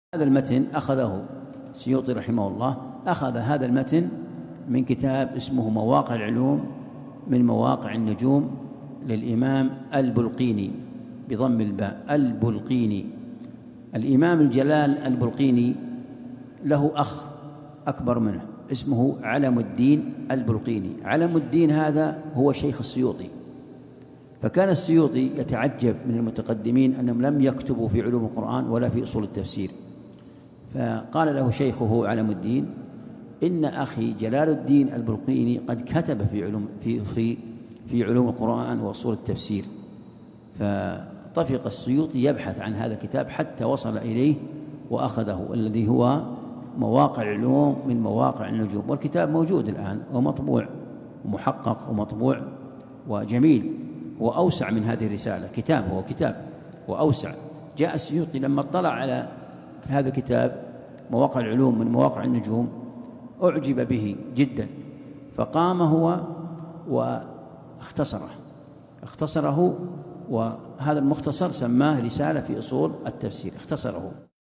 هذا المتن أخذه السيوطي رحمه الله، أخذ هذا المتن من كتاب اسمه مواقع العلوم من مواقع النجوم للإمام البلقيني بضم الباء، البلقيني. الإمام الجلال البلقيني له أخ أكبر منه اسمه علم الدين البلقيني. علم الدين هذا هو شيخ السيوطي، فكان السيوطي يتعجب من المتقدمين أنهم لم يكتبوا في علوم القرآن ولا في أصول التفسير، فقال له شيخه علم الدين: إن أخي جلال الدين البلقيني قد كتب في علوم القرآن وأصول التفسير. فطفق السيوطي يبحث عن هذا الكتاب حتى وصل إليه وأخذه، الذي هو مواقع العلوم من مواقع النجوم. والكتاب موجود الآن ومطبوع ومحقق ومطبوع وجميل، هو أوسع من هذه الرسالة. هو كتاب وأوسع. جاء السيوطي لما اطلع على هذا الكتاب مواقع العلوم من مواقع النجوم أعجب به جدا، فقام هو واختصره، وهذا المختصر سماه رسالة في أصول التفسير، اختصره.